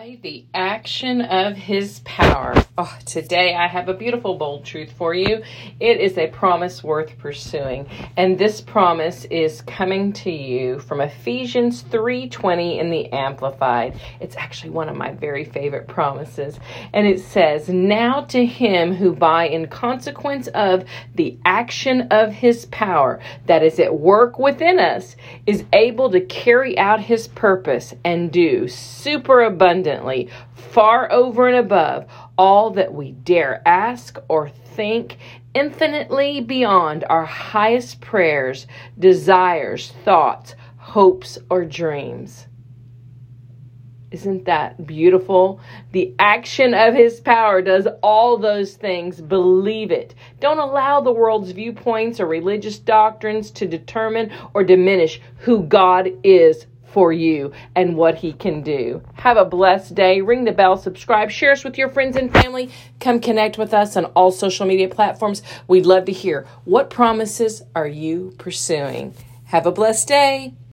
By the action of his power. Oh, today I have a beautiful, bold truth for you. It is a promise worth pursuing. And this promise is coming to you from Ephesians 3:20 in the Amplified. It's actually one of my very favorite promises. And it says, "Now to him who by in consequence of the action of his power that is at work within us is able to carry out his purpose and do super abundantly, far over and above all that we dare ask or think, infinitely beyond our highest prayers, desires, thoughts, hopes, or dreams." Isn't that beautiful? The action of his power does all those things. Believe it. Don't allow the world's viewpoints or religious doctrines to determine or diminish who God is for you and what he can do. Have a blessed day. Ring the bell, subscribe, share us with your friends and family. Come connect with us on all social media platforms. We'd love to hear, what promises are you pursuing? Have a blessed day.